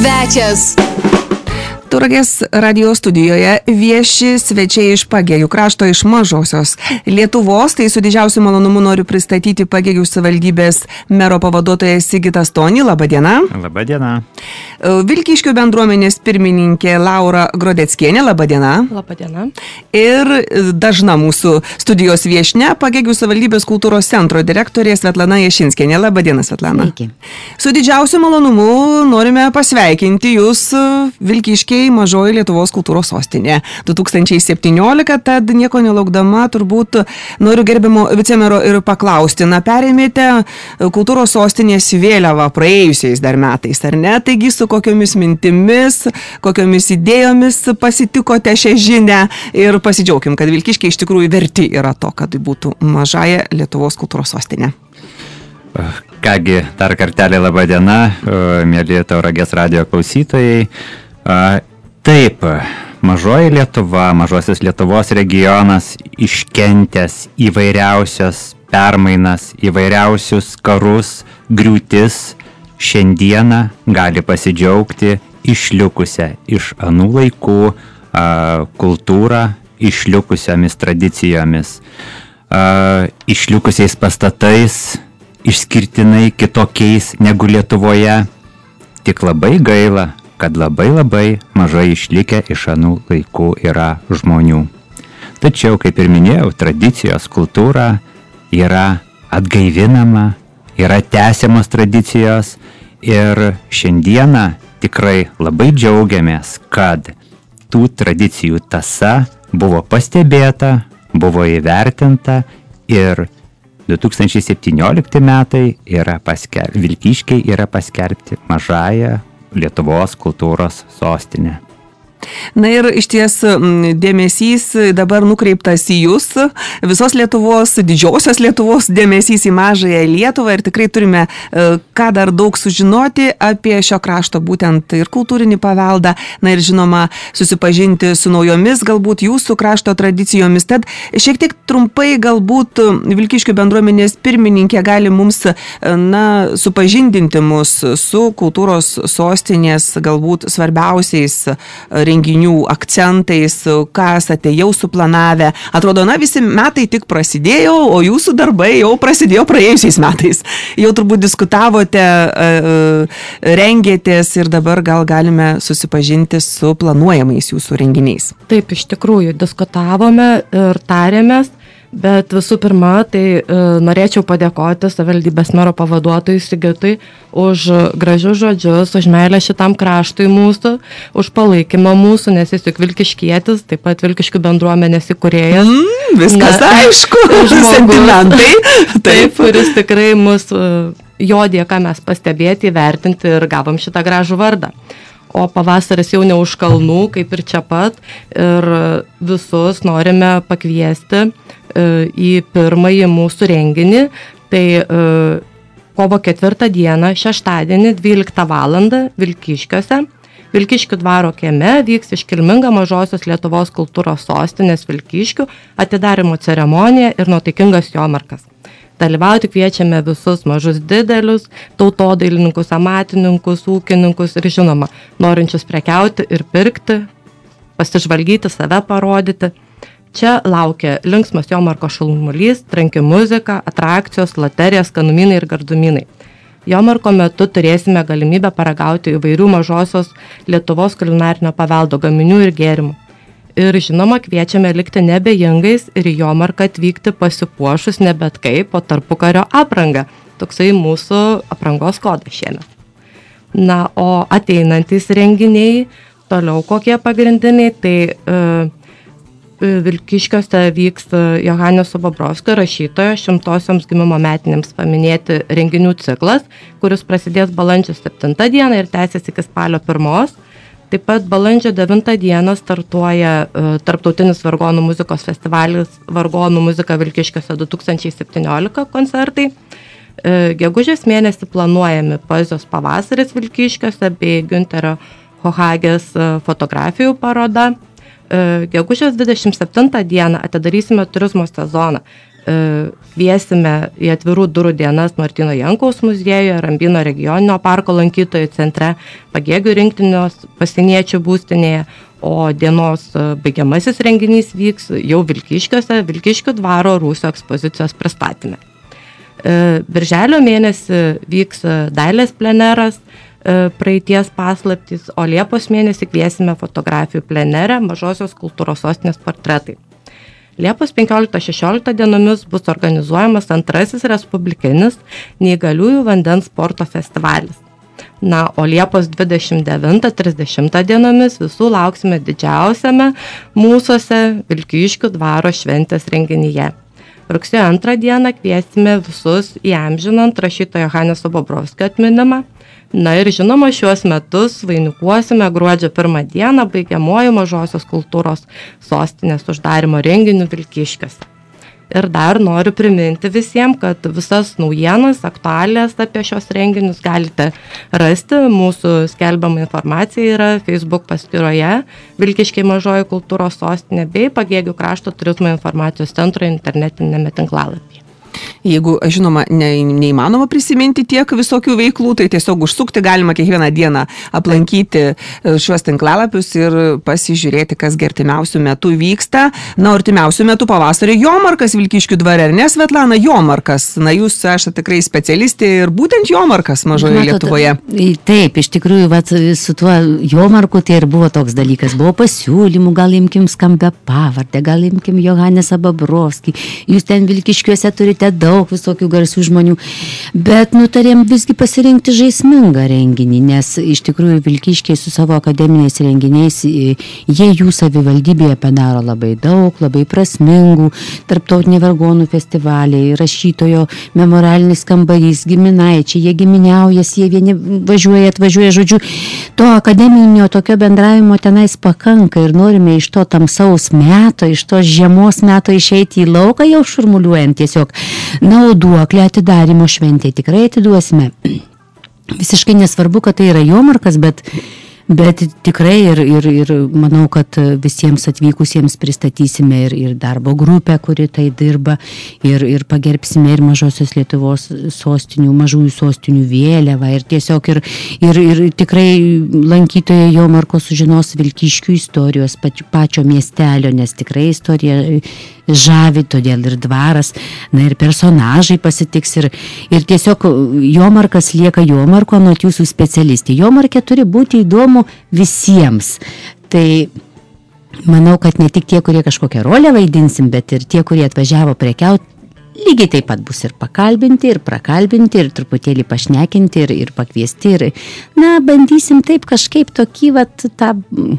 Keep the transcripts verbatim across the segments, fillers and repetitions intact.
svečias. Tauragės radio studijoje vieši svečiai iš Pagėgių krašto, iš mažosios Lietuvos. Tai su didžiausiu malonumu noriu pristatyti Pagėgių savivaldybės mero pavaduotoją Sigitą Stonį. Labadiena. Labadiena. Vilkyškių bendruomenės pirmininkė Laura Grodeckienė. Labadiena. Labadiena. Ir dažna mūsų studijos viešnia Pagėgių savivaldybės kultūros centro direktorė Svetlana Jašinskienė. Labadiena, Svetlana. Sveiki. Su didžiausiu malonumu norime pasveikinti jūs Vilkyškiai mažoji Lietuvos kultūros sostinė du tūkstančiai septyniolika, tad nieko nelaukdama turbūt noriu gerbiamo vicemero ir paklausti, na perėmėte kultūros sostinės vėliavą praėjusiais dar metais, ar ne? Taigi su kokiomis mintimis, kokiomis idėjomis pasitikote šią žinią ir pasidžiaugim, kad Vilkyškiai iš tikrųjų verti yra to, kad būtų mažąją Lietuvos kultūros sostinė. Kągi, dar kartelį laba diena, mėly Tauragės radio klausytojai. Taip, mažoji Lietuva, mažosios Lietuvos regionas iškentęs įvairiausias permainas, įvairiausius karus, griūtis, šiandieną gali pasidžiaugti išlikusią iš anų laikų kultūrą, išlikusiomis tradicijomis, išlikusiais pastatais, išskirtinai kitokiais negu Lietuvoje. Tik labai gaila, kad labai labai mažai išlikę iš anų laikų yra žmonių. Tačiau, kaip ir minėjau, tradicijos kultūra yra atgaivinama, yra tęsiamos tradicijos ir šiandieną tikrai labai džiaugiamės, kad tų tradicijų tąsa buvo pastebėta, buvo įvertinta ir du tūkstančiai septyniolikti metai yra paskelbti, Vilkyškiai yra paskelbti mažąją Lietuvos kultūros sostinė. Na ir iš ties dėmesys dabar nukreiptas į jūs, visos Lietuvos, didžiosios Lietuvos dėmesys į mažąją Lietuvą ir tikrai turime ką dar daug sužinoti apie šio krašto būtent ir kultūrinį paveldą, na ir žinoma susipažinti su naujomis galbūt jūsų krašto tradicijomis. Tad šiek tiek trumpai galbūt Vilkyškių bendruomenės pirmininkė gali mums na, supažindinti mus su kultūros sostinės galbūt svarbiausiais renginių akcentais, ką esate jau suplanavę. Atrodo, na, visi metai tik prasidėjo, o jūsų darbai jau prasidėjo praėjusiais metais. Jau turbūt diskutavote, rengėtės ir dabar gal galime susipažinti su planuojamais jūsų renginiais. Taip, iš tikrųjų, diskutavome ir tarėmės, bet visų pirma, tai e, norėčiau padėkoti savivaldybės mero pavaduotojui Sigitui už gražius žodžius, už meilę šitam kraštui mūsų, už palaikymą mūsų, nes jis juk vilkiškietis, taip pat Vilkiškių bendruomenės įkūrėjas. Mm, viskas Na, aišku, sentimentai. Taip, taip, kuris tikrai mus, jo dėka mes pastebėti, įvertinti ir gavom šitą gražų vardą. O pavasaris jau ne už kalnų, kaip ir čia pat, ir visus norime pakviesti į pirmąjį mūsų renginį. Tai kovo ketvirtą dieną, šeštadienį, dvyliktą valandą Vilkyškiuose, Vilkyškių dvaro kieme vyks iškilminga mažosios Lietuvos kultūros sostinės Vilkyškių atidarymo ceremonija ir nuotaikingas jomarkas. Dalyvauti kviečiame visus mažus didelius, tautodailininkus, amatininkus, ūkininkus ir žinoma, norinčius prekiauti ir pirkti, pasižvalgyti, save parodyti. Čia laukia linksmas jomarko šalmulys, tranki muzika, atrakcijos, loterijos, skanumynai ir gardumynai. Jomarko metu turėsime galimybę paragauti įvairių mažosios Lietuvos kulinarinio paveldo gaminių ir gėrimų. Ir žinoma, kviečiame likti nebejingais ir į jomarką atvykti pasipuošus ne bet kaip, o tarpukario aprangą. Toksai mūsų aprangos kodas šiemet. Na, o ateinantys renginiai, toliau kokie pagrindiniai, tai e, Vilkyškiuose vyks Johaneso Bobrovskio rašytojo šimtosioms gimimo metinėms paminėti renginių ciklas, kuris prasidės balandžio septintą dieną ir tęsis iki spalio pirmos. Taip pat balandžio devintą dieną startuoja uh, tarptautinis vargonų muzikos festivalis Vargonų muzika Vilkyškiuose du tūkstančiai septyniolika koncertai. Uh, gegužės mėnesį planuojami poezijos pavasaris Vilkyškiuose bei Günterio Hohagės uh, fotografijų paroda. Uh, gegužės dvidešimt septintą dieną atidarysime turizmo sezoną. Kviesime į atvirų durų dienas Martyno Jankaus muziejuje, Rambyno regioninio parko lankytojų centre, Pagėgių rinktinios pasieniečių būstinėje, o dienos baigiamasis renginys vyks jau Vilkiškiuose, Vilkiškių dvaro Rūsio ekspozicijos pristatyme. Birželio mėnesį vyks dailės pleneras, praeities paslaptys, o Liepos mėnesį kviesime fotografijų plenerę Mažosios kultūros sostinės portretai. Liepos penkioliktą šešioliktą dienomis bus organizuojamas antrasis respublikinis neįgaliųjų vandens sporto festivalis. Na, o Liepos dvidešimt devintą trisdešimtą dienomis visų lauksime didžiausiame mūsuose Vilkiškių dvaro šventės renginyje. Rugsėjo antrą dieną kviesime visus įamžinant rašytojo Johaneso Bobrovskio atminimą. Na ir žinoma, šiuos metus vainikuosime gruodžio pirmą dieną baigiamuoju Mažosios kultūros sostinės uždarimo renginiu Vilkiškiuose. Ir dar noriu priminti visiems, kad visas naujienas, aktualijas apie šios renginius galite rasti. Mūsų skelbiama informacija yra Facebook paskyroje Vilkiškiai Mažoji kultūros sostinė bei Pagėgių krašto turizmo informacijos centro internetinėme tinklalapyje. Jeigu, žinoma, ne, neįmanoma prisiminti tiek visokių veiklų, tai tiesiog užsukti galima kiekvieną dieną aplankyti šiuos tinklalapius ir pasižiūrėti, kas artimiausių metų vyksta. Na, artimiausių metų pavasario jomarkas Vilkiškių dvare, ar ne, Svetlana, jomarkas? Na, jūs esate tikrai specialistė ir būtent jomarkas Mažoje Matot, Lietuvoje. Taip, iš tikrųjų, vat, su tuo jomarku tai ir buvo toks dalykas. Buvo pasiūlymų, gal imkim skambę pavardę, gal imkim Johanesą Bobrovskį. Jūs ten Vilkiškiuose turite daug visokių garsių žmonių, bet nutarėm visgi pasirinkti žaismingą renginį, nes iš tikrųjų Vilkiškiai su savo akademiniais renginiais, jie jų savivaldybėje padaro labai daug, labai prasmingų, tarptautiniai vargonų festivaliai, rašytojo memorialinis kambarys, giminaičiai, jie giminiaujas, jie vieni važiuoja, atvažiuoja, žodžiu, to akademinio tokio bendravimo tenais pakanka ir norime iš to tamsaus meto, iš to žiemos meto išeiti į lauką jau šurmuliuojant tiesiog. Na, o duoklę atidarymo šventėje tikrai atiduosime. Visiškai nesvarbu, kad tai yra jomarkas, bet, bet tikrai ir, ir, ir manau, kad visiems atvykusiems pristatysime ir, ir darbo grupę, kuri tai dirba, ir, ir pagerbsime ir Mažosios Lietuvos sostinių, mažųjų sostinių vėliavą ir tiesiog ir, ir, ir tikrai lankytojai jomarko sužinos Vilkiškių istorijos pačio miestelio, nes tikrai istorija žavi, todėl ir dvaras, na ir personažai pasitiks ir, ir tiesiog jomarkas lieka jomarko, nuo jūsų specialistė. Jomarkė turi būti įdomu visiems. Tai manau, kad ne tik tie, kurie kažkokią rolę vaidinsim, bet ir tie, kurie atvažiavo prekiauti, lygiai taip pat bus ir pakalbinti, ir prakalbinti, ir truputėlį pašnekinti, ir, ir pakviesti. Ir, na, bandysim taip kažkaip tokį, vat, tą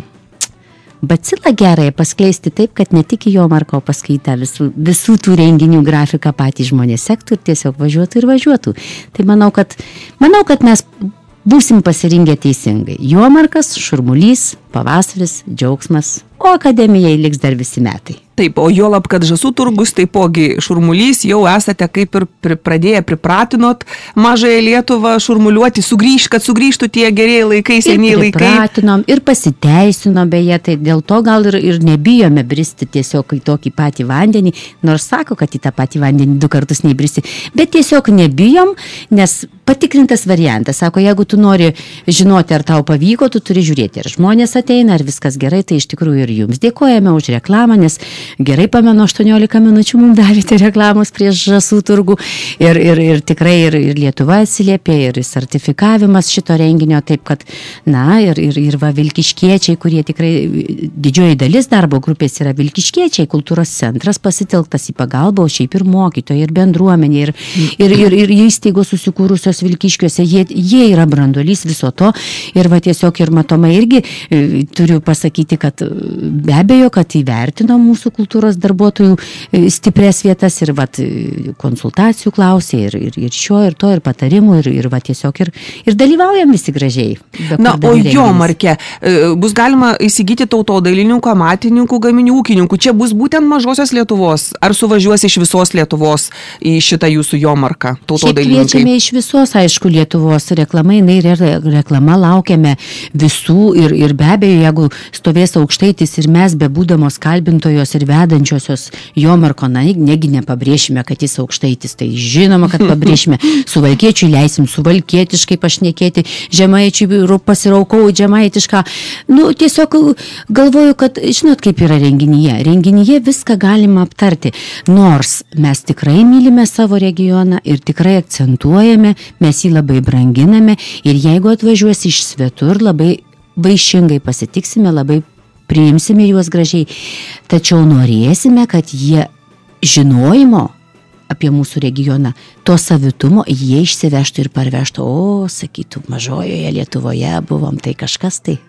bacilą gerai paskleisti taip, kad ne tik į jomarką, o paskui tą visų, visų tų renginių grafiką patys žmonės sektų ir tiesiog važiuotų ir važiuotų. Tai manau, kad, manau, kad mes būsim pasirinkę teisingai. Jomarkas, šurmulys, pavasaris, džiaugsmas, o akademijai liks dar visi metai. Taip, o juolab, kad Žasų turgus taipogi šurmulys, jau esate kaip ir pri, pradėję pripratinot Mažąją Lietuvą šurmuliuoti, sugrįž, kad sugrįžtų tie gerieji laikai, seniai laikai. Ir pripratinom, ir pasiteisinom beje, tai dėl to gal ir, ir nebijome bristi tiesiog į tokį patį vandenį, nors sako, kad į tą patį vandenį du kartus neįbristi, bet tiesiog nebijom, nes patikrintas variantas, sako, jeigu tu nori žinoti, ar tau pavyko, tu turi žiūrėti, ar žmonės ateina, ar viskas gerai, tai iš tikrųjų ir jums dėkojame už reklamą, nes gerai pamenu, aštuoniolika minučių mums davėte reklamos prieš Žasų turgų ir, ir, ir tikrai ir, ir Lietuva atsiliepė, ir sertifikavimas šito renginio, taip kad, na, ir, ir, ir va Vilkiškiečiai, kurie tikrai didžioji dalis darbo grupės yra Vilkiškiečiai, kultūros centras pasitelktas į pagalbą, o šiaip ir mokytojai, ir bendruomenė, ir, ir, ir, ir įstaigos susikūrusios Vilkiškiuose, jie, jie yra branduolys viso to ir va tiesiog ir matomai irgi turiu pasakyti, kad be abejo, kad įvertino mūsų kultūros darbuotojų stiprias vietas ir vat, konsultacijų klausė ir, ir, ir šio, ir to, ir patarimų, ir, ir va tiesiog ir, ir dalyvaujam visi gražiai. Na, o jomarke bus galima įsigyti tautodailininkų, amatininkų, gaminių ūkininkų. Čia bus būtent Mažosios Lietuvos. Ar suvažiuos iš visos Lietuvos į šitą jūsų jomarką tautodailininkai? Šiaip kviečiame iš visos, aišku, Lietuvos reklama, jinai reklama laukiame visų ir, ir be abejo, jeigu stovės Aukštaitis ir mes be būdamos kalbintojos ir vedančiosios Jomarko, na, negi nepabrėšime, kad jis aukštaitis, tai žinoma, kad pabrėšime, suvalkiečiui leisim suvalkietiškai pašnekėti, žemaičiui pasiraukau žemaitišką. Nu, tiesiog galvoju, kad, žinot, kaip yra renginyje. Renginyje viską galima aptarti, nors mes tikrai mylime savo regioną ir tikrai akcentuojame, mes jį labai branginame ir jeigu atvažiuos iš svetur, labai vaišingai pasitiksime, labai priimsime juos gražiai, tačiau norėsime, kad jie žinojimo apie mūsų regioną, to savitumo jie išsivežtų ir parvežtų, o, sakytų, mažojoje Lietuvoje buvom, tai kažkas tai.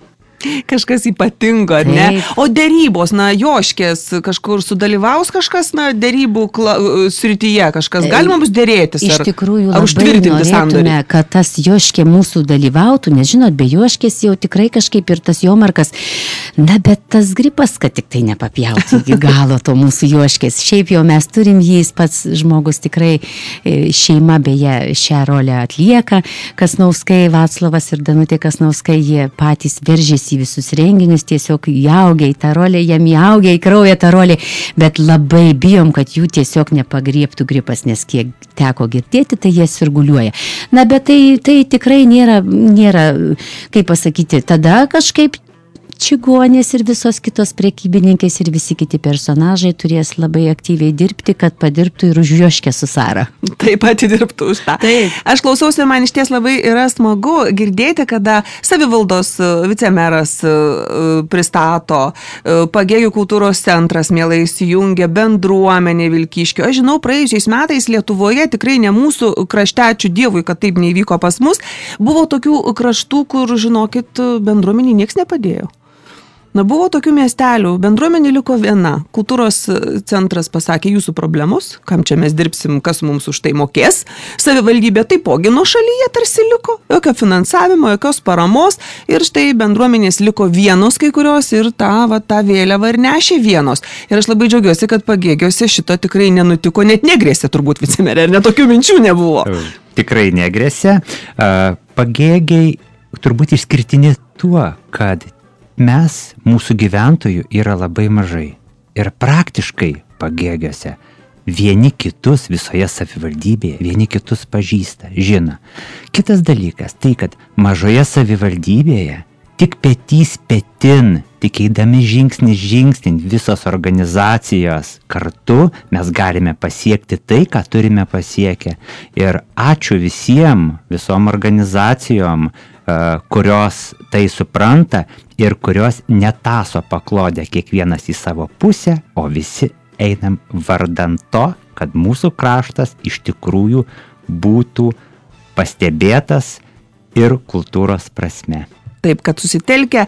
Kažkas ypatingo, ne? O dėrybos, na, Joškės kažkur sudalyvaus kažkas, na, dėrybų kla... srityje, kažkas galima bus dėrėtis? Iš ar, tikrųjų ar labai norėtume, kad tas Joškė mūsų dalyvautų, nes žinot, be Joškės jau tikrai kažkaip ir tas Jomarkas, na, bet tas gripas, kad tik tai nepapjautų iki galo to mūsų Joškės. Šiaip jau mes turim jį, jis pats žmogus tikrai, šeima beje šią rolę atlieka, Kasnauskai, Vaclovas ir Danutė Kasnauskai, jie patys veržėsi į visus renginius, tiesiog įaugia į tą rolę, jam įaugia į kraują tą rolę, bet labai bijom, kad jų tiesiog nepagriebtų gripas, nes kiek teko girdėti, tai jie sirguliuoja. Na, bet tai, tai tikrai nėra, nėra, kaip pasakyti, tada kažkaip čigonės ir visos kitos prekybininkės ir visi kiti personažai turės labai aktyviai dirbti, kad padirbtų ir už Joškę su Sara. Taip pat dirbtų už tą. Taip. Aš klausausi ir man iš ties labai yra smagu girdėti, kada savivaldos vicemeras pristato, Pagėgių kultūros centras mielai įsijungia, bendruomenė Vilkyškio. Aš žinau, praėjusiais metais Lietuvoje, tikrai ne mūsų krašte, ačiū Dievui, kad taip neįvyko pas mus, buvo tokių kraštų, kur, žinokit, bendruomenį nieks nepadėjo. Na, buvo tokių miestelių, bendruomenė liko viena. Kultūros centras pasakė, jūsų problemos, kam čia mes dirbsim, kas mums už tai mokės. Savivaldybė taipogi nuo šalyje tarsi liko, jokio finansavimo, jokios paramos. Ir štai bendruomenės liko vienos kai kurios ir tą, va, tą vėliavą ir nešė vienos. Ir aš labai džiaugiuosi, kad Pagėgiuose šito tikrai nenutiko, net negrėsė turbūt vicemerė, ir netokių minčių nebuvo. Tikrai negrėsė. Pagėgiai turbūt išskirtini tuo, kad mes, mūsų gyventojų, yra labai mažai. Ir praktiškai Pagėgiuose vieni kitus visoje savivaldybėje, vieni kitus pažįsta, žino. Kitas dalykas, tai kad mažoje savivaldybėje tik petys petin, tik eidami žingsnis žingsnin visos organizacijos kartu mes galime pasiekti tai, ką turime pasiekę. Ir ačiū visiems, visom organizacijom, kurios tai supranta ir kurios netaso paklodę kiekvienas į savo pusę, o visi einam vardan to, kad mūsų kraštas iš tikrųjų būtų pastebėtas ir kultūros prasme. Taip, kad susitelkia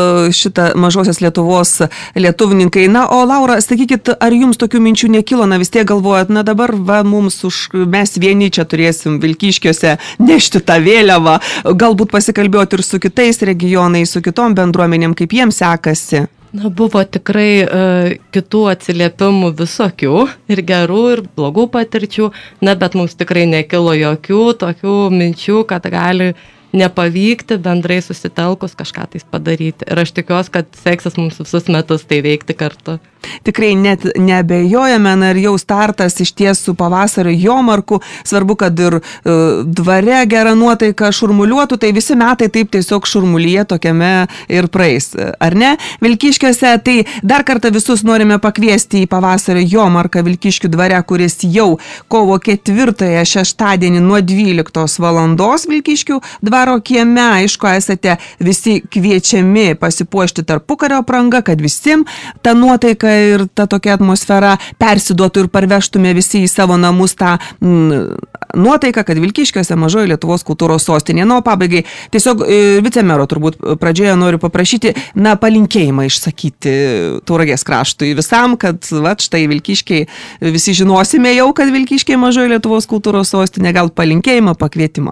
šitą mažosios Lietuvos lietuvininkai. Na, o Laura, sakykit, ar jums tokių minčių nekilo, na vis tiek galvojat, na dabar va, mums už, mes vieni čia turėsim Vilkyškiuose nešti tą vėliavą, galbūt pasikalbėti ir su kitais regionais, su kitom bendruomenėm, kaip jiems sekasi? Na, buvo tikrai uh, kitų atsiliepimų visokių, ir gerų, ir blogų patirčių, na, bet mums tikrai nekilo jokių tokių minčių, kad gali nepavykti bendrai susitelkus kažką tais padaryti. Ir aš tikiuosi, kad seksis mums visus metus tai veikti kartu. Tikrai net neabejojame, na ir jau startas iš ties su pavasario Jomarku. Svarbu, kad ir uh, dvare gera nuotaika šurmuliuotų, tai visi metai taip tiesiog šurmulyje tokiame ir praeis. Ar ne? Vilkyškiuose, tai dar kartą visus norime pakviesti į pavasario Jomarką Vilkyškių dvare, kuris jau kovo ketvirtąją šeštadienį nuo dvyliktos valandos Vilkyškių dvaro kieme. Aišku, esate visi kviečiami pasipuošti tarpukario apranga, kad visiems ta nuotaika ir ta tokia atmosfera persiduotų ir parvežtume visi į savo namus tą mm, nuotaiką, kad Vilkyškiuose mažoji Lietuvos kultūros sostinė. Na, o pabaigai, tiesiog e, vicemero turbūt pradžioje noriu paprašyti, na, palinkėjimą išsakyti Tauragės kraštui visam, kad, va, štai Vilkyškiai, visi žinosime jau, kad Vilkyškiai mažoji Lietuvos kultūros sostinė, gal palinkėjimą, pakvietimą.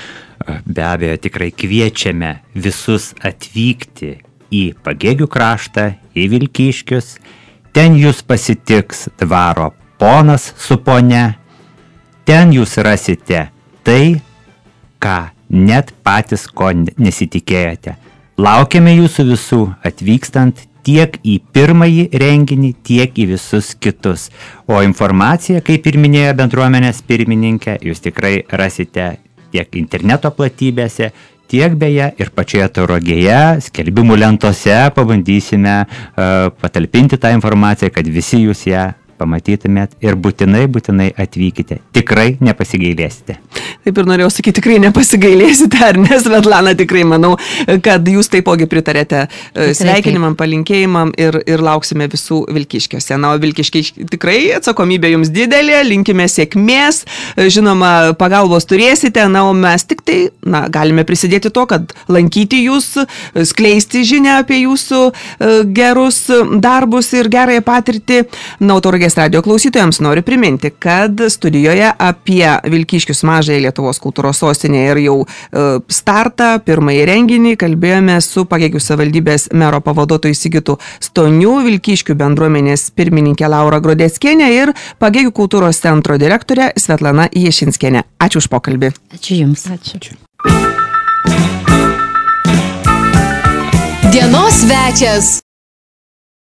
Be abejo, tikrai kviečiame visus atvykti į Pagėgių kraštą, į Vilkyškius. Ten jūs pasitiks dvaro ponas su ponia. Ten jūs rasite tai, ką net patys ko nesitikėjote. Laukiame jūsų visų atvykstant tiek į pirmąjį renginį, tiek į visus kitus. O informaciją, kaip ir minėjo bendruomenės pirmininkė, jūs tikrai rasite tiek interneto platybėse, tiek beje ir pačioje Tauragėje, skelbimų lentose pabandysime uh, patalpinti tą informaciją, kad visi jūs ją pamatytumėt ir būtinai, būtinai atvykite. Tikrai nepasigailėsite. Taip ir norėjau sakyti, tikrai nepasigailėsite, ar ne, Svetlana, tikrai manau, kad jūs taipogi pritarėte tikrai, sveikinimam, palinkėjimam ir, ir lauksime visų Vilkiškiuose. Na, o Vilkiškiai tikrai atsakomybė jums didelė, linkime sėkmės, žinoma, pagalbos turėsite, na, o mes tik tai, na, galime prisidėti to, kad lankyti jūs, skleisti žinią apie jūsų gerus darbus ir gerąją patirtį. Na, o Tauragės radijo klausytojams noriu priminti, kad studijoje apie Vilkiškius mažąją Lietuvos kultūros sostinę ir jau startą, pirmąjį renginį, kalbėjome su Pagėgių savivaldybės mero pavaduotoju Sigitu Stoniu, Vilkiškių bendruomenės pirmininkė Laura Grodeckienė ir Pagėgių kultūros centro direktorė Svetlana Ješinskienė. Ačiū už pokalbį. Ačiū Jums. Ačiū. Dienos svečias.